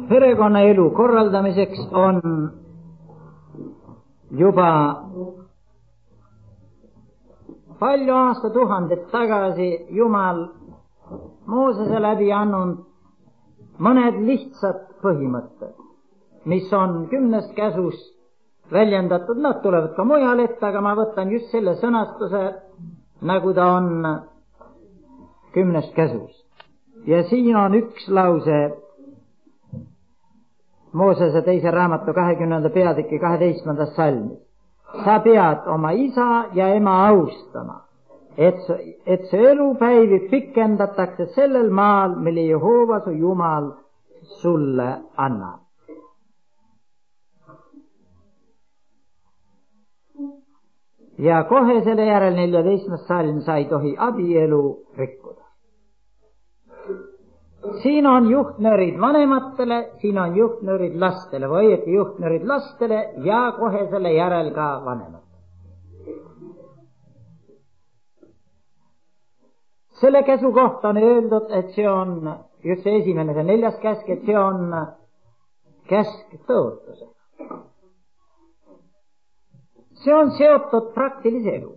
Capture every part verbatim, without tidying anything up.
perekonnaelu korraldamiseks on juba palju aastatuhandet tagasi Jumal Moosese läbi andnud mõned lihtsad põhimõtted, mis on kümnest käsust väljendatud. Nad tulevad ka mujal ette, aga ma võtan just selle sõnastuse, nagu ta on kümnest käsust. Ja siin on üks lause Moosese teise raamatu kahekümnenda peatüki kaheteistkümnendas salmis. Sa pead oma isa ja ema austama, et, et see elupäivi pikendatakse sellel maal, mille Jehova su Jumal sulle annab. Ja kohe selle järel neljateistkümnes salm, sa ei tohi abielu rikkuda. Siin on juhtnöörid vanematele, siin on juhtnöörid lastele või õieti juhtnöörid lastele ja kohe selle järel ka vanematele. Selle käsu kohta on öeldud, et see on just see esimene, see neljas käsk, et see on käsk tõotusega. See on seotud praktilise elu.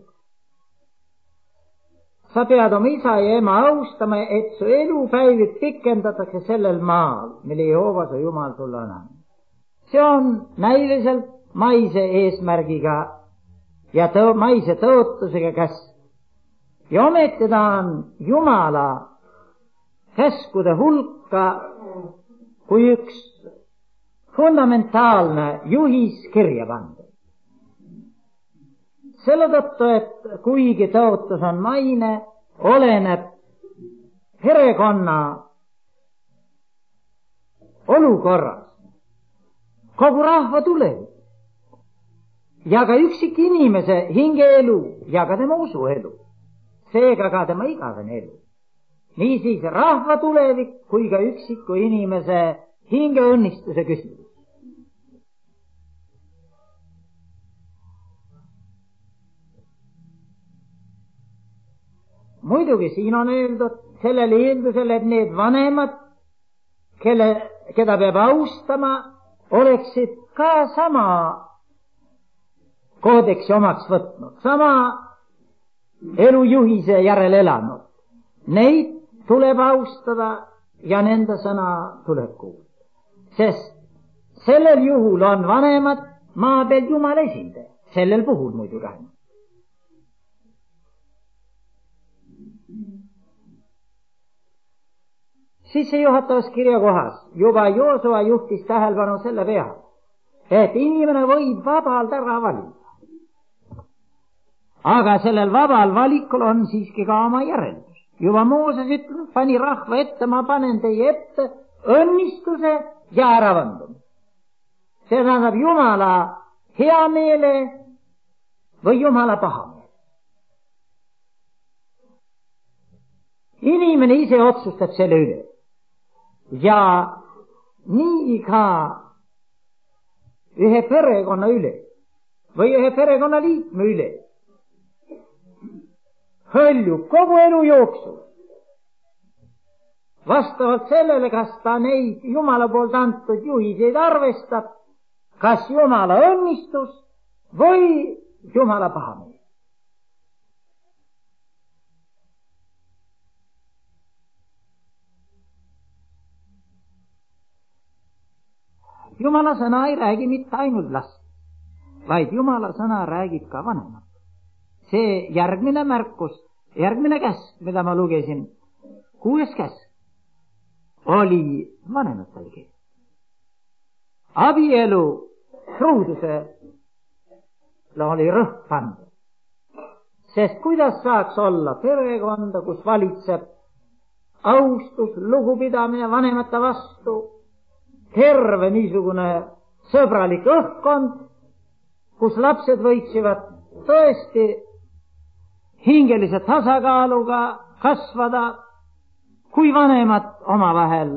Sa pead oma isa ja ema austama, et su elupäivi pikendatakse sellel maal, mille Jehova su Jumal sulle on andnud. See on näiliselt maise eesmärgiga ja tõ- maise tõotusega käsk. Ja ometi ta on Jumala käskude hulka kui üks fundamentaalne juhis kirja pandud. Selle tõttu, et kuigi tõotus on maine, oleneb perekonna olukorras kogu rahva tulevik ja ka üksik inimese hingeelu ja ka tema usuelu, seega ka tema igavene elu. Niisiis rahva tulevik kui ka üksiku inimese hingeõnnistuse küsimus. Muidugi siin on öeldud sellele eeldusele, et need vanemad, kelle, keda peab austama, oleksid ka sama koodeksi omaks võtnud, sama elujuhise järel elanud. Neid tuleb austada ja nende sõna tuleb kuulda. Sest sellel juhul on vanemad maa peal Jumala esindajad, sellel puhul muidugi ainult. Sissejuhatavas kirjakohas juba Joosua juhtis tähelepanu selle peale, et inimene võib vabalt ära valida. Aga sellel vabal valikul on siiski ka oma järeldus. Juba Mooses ütleb, pani rahva ette, ma panen teie ette õnnistuse ja äravandumine. See tähendab Jumala hea meele või Jumala paha meele. Inimene ise otsustab selle üle. Ja nii ka ühe perekonna üle või ühe perekonnaliikme üle hõljub kogu elu jooksul vastavalt sellele, kas ta neid Jumala poolt antud juhiseid arvestab, kas Jumala õnnistus või Jumala pahameel. Jumala sõna ei räägi mitte ainult last, vaid Jumala sõna räägib ka vanemat. See järgmine märkus, järgmine käsk, mida ma lugesin, kuues käsk, oli vanematelgi. Abielu truudusele oli rõhk pandud. Sest kuidas saaks olla perekonda, kus valitseb austus, lugupidamine vanemate vastu, terve niisugune sõbralik õhkkond, kus lapsed võiksivad tõesti hingelise tasakaaluga kasvada, kui vanemad omavahel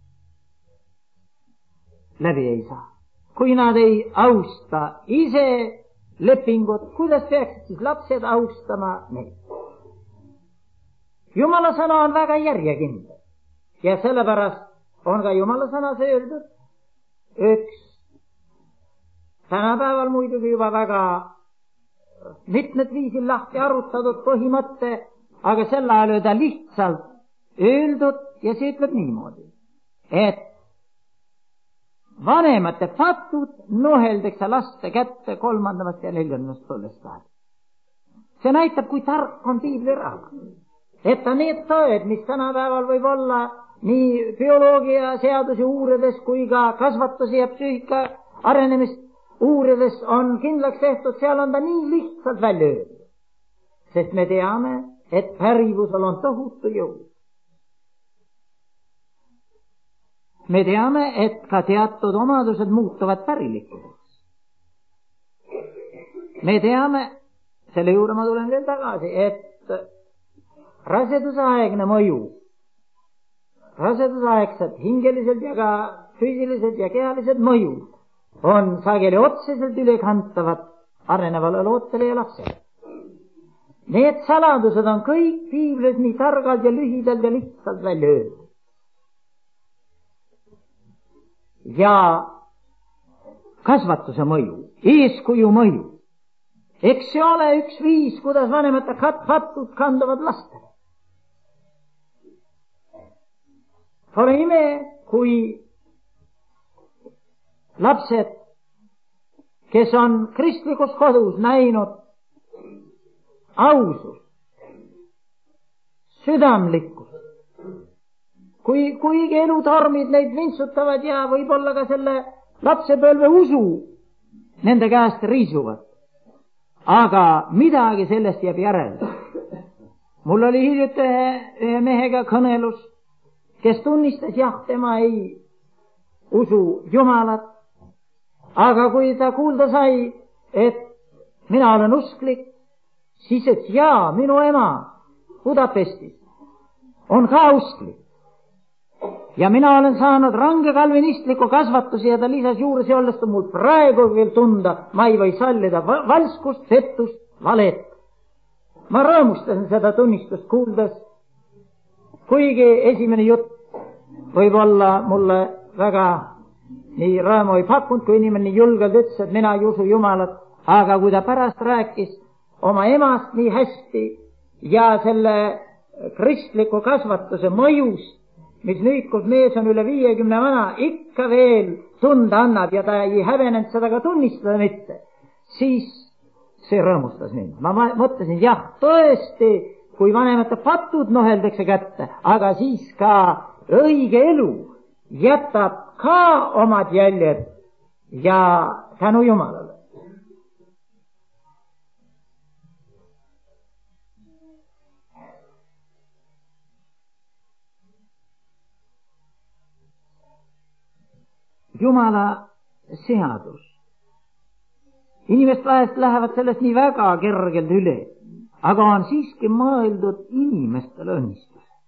läbi ei saa. Kui nad ei austa ise lepingut, kuidas peaksid siis lapsed austama neid? Jumala sõna on väga järjekindel ja sellepärast on ka Jumala sõnas öeldud, üks tänapäeval muidugi juba väga mitmed viisil lahti arutatud põhimõte, aga sel ajal oli ta lihtsalt öeldud ja see ütleb niimoodi, et vanemate fatud noheldakse laste kätte kolmandamast ja neljandamast põlvest ajal. See näitab, kui tark on piibli raamat. Et ta need tõed, mis tänapäeval võib olla nii bioloogia seadusi uurides kui ka kasvatuse ja psüühika arenemist uurides on kindlaks tehtud, seal on ta nii lihtsalt välja öeldud. Sest me teame, et pärivusel on tohutu jõud. Me teame, et ka teatud omadused muutuvad pärilikkuseks. Me teame, selle juurde ma tulen veel tagasi, et rasedusaegne mõju, rasedusaegsed hingeliselt ja ka füüsilised ja kehalised mõjud on sageli otseselt ülekantavad arenevale lootele ja lapsele. Need saladused on kõik piiblis nii targalt ja lühidalt ja lihtsalt välja öeldud. Ja kasvatuse mõju, eeskuju mõju, eks see ole üks viis, kuidas vanemate fatud kanduvad lastele. Pole ime, kui lapsed, kes on kristlikus kodus näinud ausust, südamlikkust, kui, kuigi elutormid neid vintsutavad ja võib-olla ka selle lapsepõlve usu nende käest riisuvad, aga midagi sellest jääb järele. Mul oli hiljuti ühe, ühe mehega kõnelus, kes tunnistas, jah, tema ei usu Jumalat, aga kui ta kuulda sai, et mina olen usklik, siis et jaa, minu ema Budapestis on ka usklik. Ja mina olen saanud range kalvinistliku kasvatuse ja ta lisas juures olles mul praegu veel tunda, ma ei või sallida valskust, pettust, valet. Ma rõõmustasin seda tunnistust kuuldes, kuigi esimene jutt võib olla mulle väga nii rõõmu ei pakkunud, kui inimene nii julgelt ütles, et mina ei usu Jumalat, aga kui ta pärast rääkis oma emast nii hästi ja selle kristliku kasvatuse mõjust, mis nüüd, kus mees on üle viiekümne vana, ikka veel tunda annab ja ta ei hävenenud seda ka tunnistada mitte, siis see rõõmustas mind. Ma mõtlesin, jah, tõesti, kui vanemate patud noheldakse kätte, aga siis ka õige elu jätab ka omad jäljed ja tänu Jumalale. Jumala seadus. Inimest vahest lähevad sellest nii väga kergelt üle, aga on siiski mõeldud inimestele õnnistus.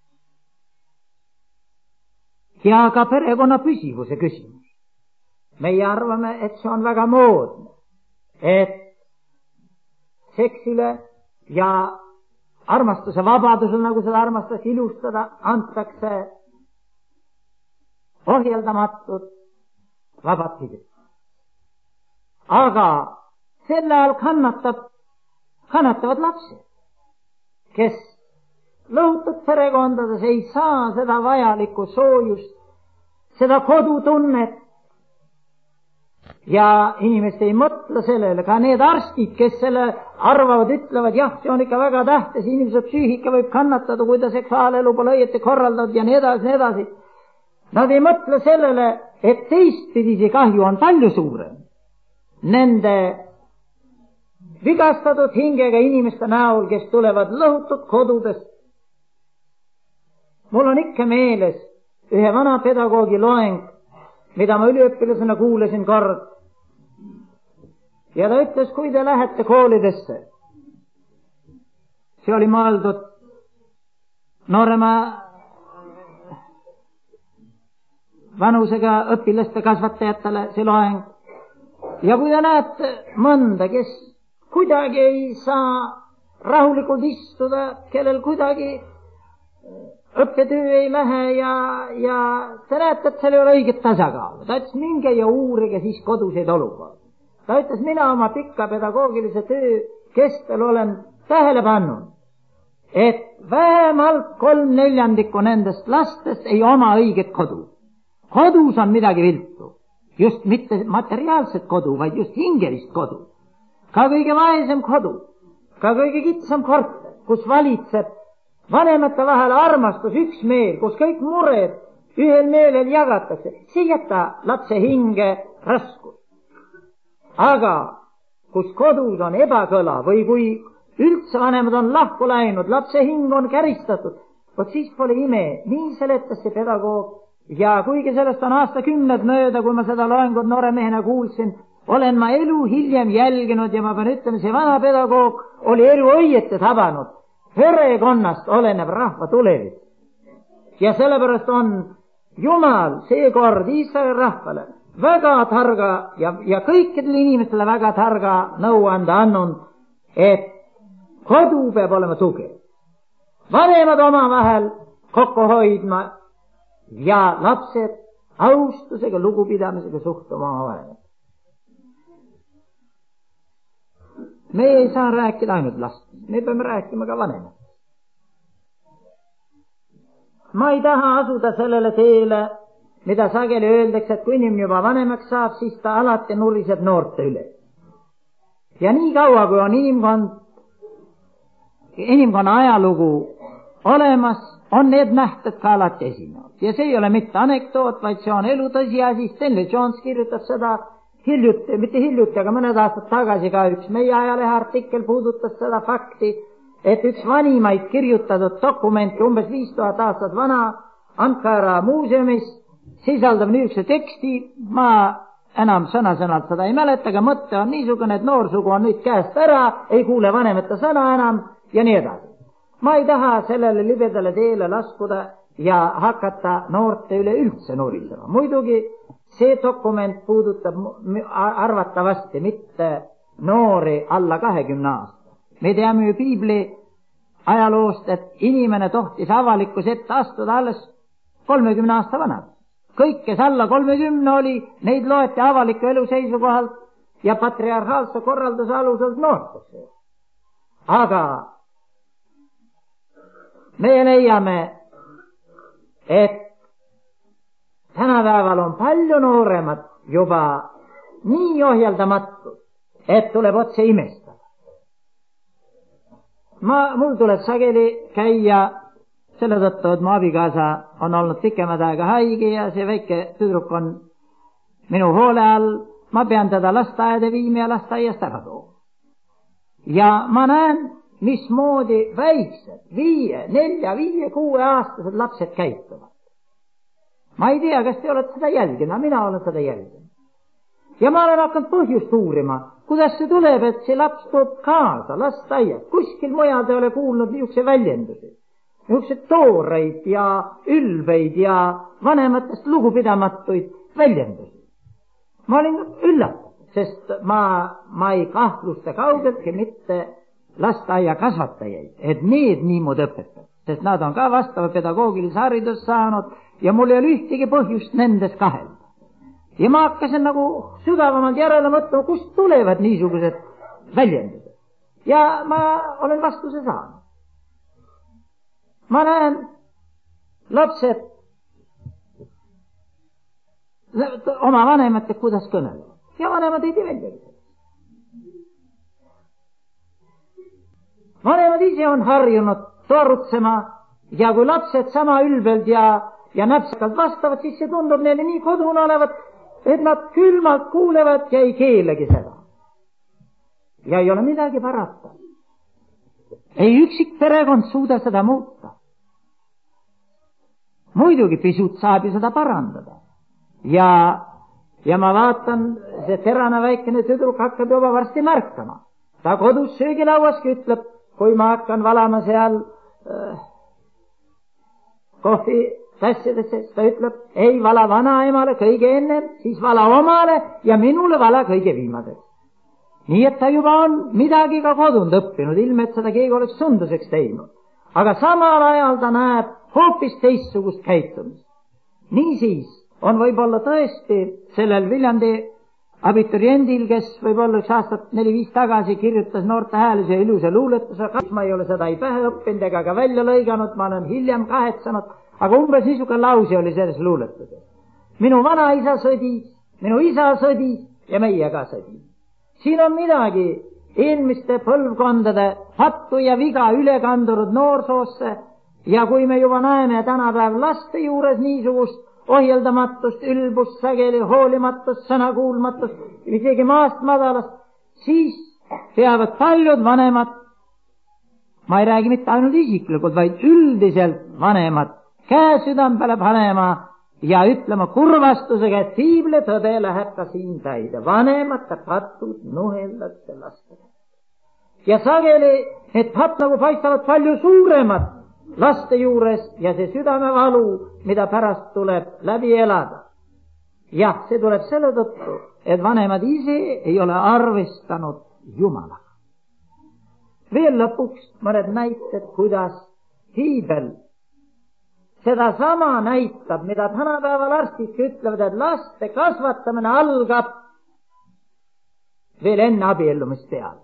Ja ka perekonna püsivuse küsimus. Meie arvame, et see on väga moodne, et seksile ja armastuse vabadusel, nagu seda armastust ilustada, antakse ohjeldamatud vabad pidid. Aga sel ajal kannatab, kannatavad lapsed, kes lõhutud perekondades ei saa seda vajalikku soojust, seda kodutunnet ja inimesed ei mõtle sellele, ka need arstid, kes selle arvavad, ütlevad, jah, see on ikka väga tähtis, inimese psüühika võib kannatada, kui ta seksuaalelu pole õieti korraldatud ja nii edasi, nii edasi. Nad ei mõtle sellele, et teistpidisi kahju on palju suurem nende vigastatud hingega inimeste näol, kes tulevad lõhutud kodudest. Mul on ikka meeles ühe vana pedagoogi loeng, mida ma üliõpilasena kuulasin kord. Ja ta ütles, kui te lähete koolidesse, see oli mõeldud noorema vanusega õpilaste kasvatajatele, see loeng. Ja kui te näete mõnda, kes kuidagi ei saa rahulikult istuda, kellel kuidagi õppetöö ei lähe ja, ja sa näed, et seal ei ole õiget tasakaalu. Ta ütles, minge ja uurige siis koduseid olukorda. Ta ütles, mina oma pikka pedagoogilise töö kestel olen tähele pannud, et vähemalt kolm neljandikku nendest lastest ei oma õiget kodu. Kodus on midagi viltu. Just mitte materiaalset kodu, vaid just hingelist kodu. Ka kõige vaesem kodu, ka kõige kitsam korter, kus valitseb vanemate vahel armastus, üksmeel, kus kõik mured ühel meelel jagatakse, see ei jäta lapse hinge raskus. Aga kus kodus on ebakõla või kui üldse vanemad on lahku läinud, lapse hing on käristatud, vot siis pole ime, nii seletas see pedagoog. Ja kuigi sellest on aastakümned mööda, kui ma seda loengut noore mehena kuulsin, olen ma elu hiljem jälginud ja ma pean ütlema, see vana pedagoog oli elu õieti tabanud. Perekonnast oleneb rahva tulevik. Ja sellepärast on Jumal seekord Iisraeli rahvale väga targa ja, ja kõikidele inimestele väga targa nõuande andnud, et kodu peab olema tugev. Vanemad omavahel kokku hoidma ja lapsed austusega, lugupidamisega suhtuma oma vanemad. Me ei saa rääkida ainult last, me peame rääkima ka vanemad. Ma ei taha asuda sellele teele, mida sageli öeldakse, et kui inimene juba vanemaks saab, siis ta alati nuriseb noorte üle. Ja nii kaua, kui on inimkond, inimkonna ajalugu olemas, on need nähted ka alati esinevad. Ja see ei ole mitte anekdoot, vaid see on elu tõsiasi. Stanley Jones kirjutab seda hiljuti, mitte hiljuti, aga mõned aastad tagasi ka üks meie ajalehe artikkel puudutas seda fakti, et üks vanimaid kirjutatud dokumente, umbes viis tuhat aastat vana, Ankara muuseumis sisaldab niisuguse teksti, ma enam sõna-sõnalt seda ei mäleta, aga mõte on niisugune, et noorsugu on nüüd käest ära, ei kuule vanemate sõna enam ja nii edasi. Ma ei taha sellele libedale teele laskuda ja hakata noorte üle üldse nurisema. Muidugi see dokument puudutab arvatavasti mitte noori alla kahekümne aasta. Me teame ju Piibli ajaloost, et inimene tohtis avalikkuse ette astuda alles kolmekümne aasta vanad. Kõik, kes alla kolmekümne oli, neid loeti avaliku elu seisukohalt ja patriarhaalse korralduse aluselt noortesse. Aga me leiame, et tänapäeval on palju nooremad juba nii ohjeldamatud, et tuleb otse imestada. Ma, mul tuleb sageli käia selle tõttu, et mu abikaasa on olnud pikemad aega haige ja see väike tüdruk on minu hoole all. Ma pean teda lasteaeda viima ja lasteaiast ära tooma. Ja ma näen, mismoodi väiksed, viie, nelja, viie, kuue aastased lapsed käituvad. Ma ei tea, kas te olete seda jälginud, mina olen seda jälginud. Ja ma olen hakanud põhjust uurima, kuidas see tuleb, et see laps toob kaasa lasteaias. Kuskil mujal te ole kuulnud niisuguse väljendusi, niisuguse tooreid ja ülbeid ja vanematest lugupidamatuid väljendusi. Ma olin üllatatud, sest ma, ma ei kahtlusta kaugeltki mitte lasteaia kasvatajaid, et need niimoodi õpetavad, sest nad on ka vastava pedagoogilise haridust saanud ja mul ei ole ühtegi põhjust nendes kahelda. Ja ma hakkasin nagu sügavamalt järele mõtlema, kust tulevad niisugused väljendused. Ja ma olen vastuse saanud. Ma näen lapsed oma vanemate, kuidas kõnelevad. Ja vanemad ei tee välja. Vanemad ise on harjunud torutsema ja kui lapsed sama ülbelt ja, ja näpsakalt vastavad, siis see tundub neile nii kodune olevat, et nad külmalt kuulevad ja ei keelegi seda. Ja ei ole midagi parata. Ei üksik perekond suuda seda muuta. Muidugi pisut saab ju seda parandada. Ja, ja ma vaatan, see terane väikene tüdruk hakkab juba varsti märkama. Ta kodus söögilauaski ütleb, kui ma hakkan valama seal äh, kohvi tassidesse, ta ütleb, ei vala vanaemale kõige ennem, siis vala omale ja minule vala kõige viimaseks. Nii et ta juba on midagi ka kodunud õppinud, ilme et seda keegi oleks sunduseks teinud. Aga samal ajal ta näeb hoopis teistsugust käitumist. Niisiis on võib-olla tõesti sellel Viljandi abituriendil, kes võib-olla üks aastat neli-viis tagasi kirjutas noorte hääles ja ilusa luuletuse, ma ei ole seda ei pähe õppinud ega ka välja lõiganud, ma olen hiljem kahetsanud, aga umbes niisugune lause oli selles luuletuses. Minu vanaisa sõdis, minu isa sõdis ja meie ka sõdis. Siin on midagi eelmiste põlvkondade pattu ja viga üle kandunud noorsoosse ja kui me juba näeme tänapäev laste juures niisugust ohjeldamatust, ülbust, sageli hoolimatust, sõnakuulmatust, isegi maast madalast, siis peavad paljud vanemad, ma ei räägi mitte ainult isiklikult, vaid üldiselt vanemad, käe südam peale panema ja ütlema kurvastusega, et piibli tõde läheb ka siin täide. Vanemate patud nuheldakse lastega. Ja sageli need patt nagu paistavad palju suuremad laste juures ja see südamevalu, mida pärast tuleb läbi elada. Jah, see tuleb selle tõttu, et vanemad ise ei ole arvestanud Jumalaga. Veel lõpuks mõned näited, kuidas piibel sedasama näitab, mida tänapäeval arstid ütlevad, et laste kasvatamine algab veel enne abiellumist peale.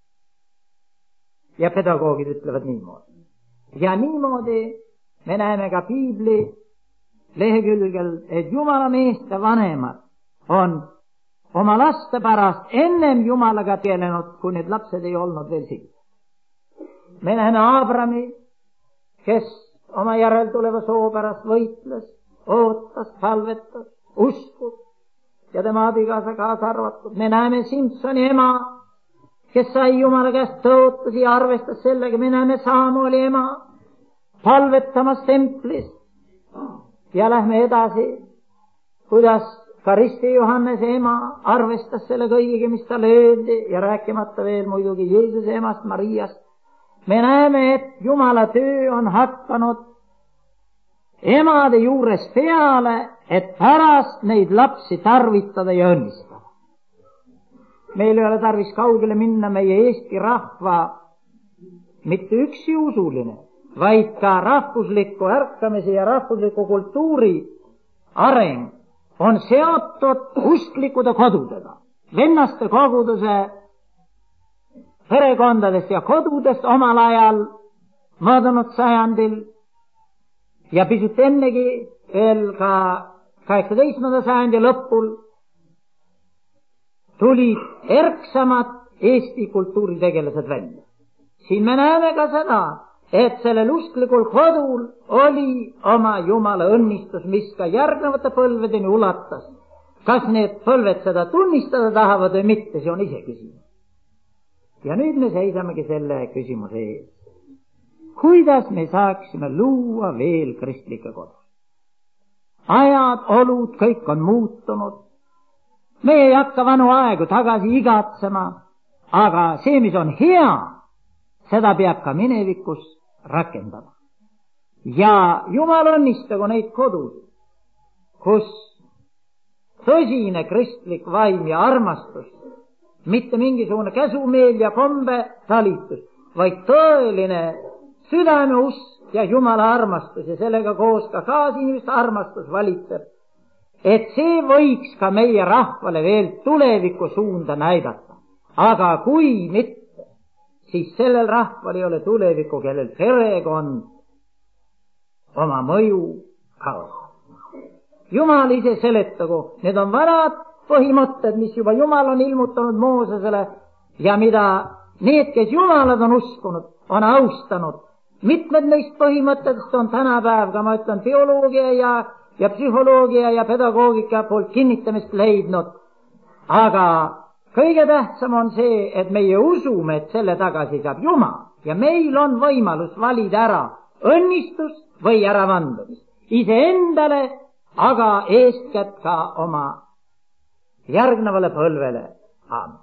Ja pedagoogid ütlevad niimoodi. Ja niimoodi me näeme ka piibli lehekülgel, et Jumala meeste vanemad on oma laste pärast ennem Jumalaga tegelenud, kui need lapsed ei olnud veel siin. Me näeme Aabrami, kes oma järeltuleva soo pärast võitles, ootas, palvetas, uskus ja tema abikaasa kaasa arvatud. Me näeme Simsoni ema, kes sai Jumala käest tõotusi ja arvestas sellega. Me näeme Samueli ema palvetamas templis ja lähme edasi, kuidas Karisti Johannese ema arvestas selle kõigiga, mis talle öeldi ja rääkimata veel muidugi Jeesuse emast Mariast. Me näeme, et Jumala töö on hakanud emade juures peale, et pärast neid lapsi tarvitada ja õnnistada. Meil ei ole tarvis kaugele minna, meie Eesti rahva mitte üksi usuline, vaid ka rahvusliku ärkamise ja rahvusliku kultuuri areng on seotud usklikude kodudega. Vennaste koguduse perekondadest ja kodudest omal ajal möödunud sajandil ja pisut ennegi veel ka kaheksateistkümnenda sajandi lõpul tulid erksamad Eesti kultuuritegelased välja. Siin me näeme ka seda, et sellel usklikul kodul oli oma Jumala õnnistus, mis ka järgnevate põlvedeni ulatas. Kas need põlved seda tunnistada tahavad või mitte, see on ise küsimus. Ja nüüd me seisamegi selle küsimuse ees. Kuidas me saaksime luua veel kristlikke kodus? Ajad, olud, kõik on muutunud. Me ei hakka vanu aegu tagasi igatsema, aga see, mis on hea, seda peab ka minevikus rakendama. Ja Jumal õnnistagu neid kodusid, kus tõsine kristlik vaim ja armastus, mitte mingisugune käsumeel ja kombe talitus, vaid tõeline südameusk ja Jumala armastus ja sellega koos ka kaasinimeste armastus valitseb, et see võiks ka meie rahvale veel tuleviku suunda näidata. Aga kui mitte, siis sellel rahval ei ole tulevikku, kellel perekond oma mõju kaotab. Jumal ise seletagu, need on vanad põhimõtted, mis juba Jumal on ilmutanud Moosesele ja mida need, kes Jumalad on uskunud, on austanud. Mitmed neist põhimõtetest on tänapäev, ka ma ütlen, bioloogia ja, ja psühholoogia ja pedagoogika poolt kinnitamist leidnud. Aga kõige tähtsam on see, et meie usume, et selle tagasi saab Jumal ja meil on võimalus valida ära õnnistus või äravandumist iseendale, aga eeskätt ka oma järgnevale põlvele. Aamen.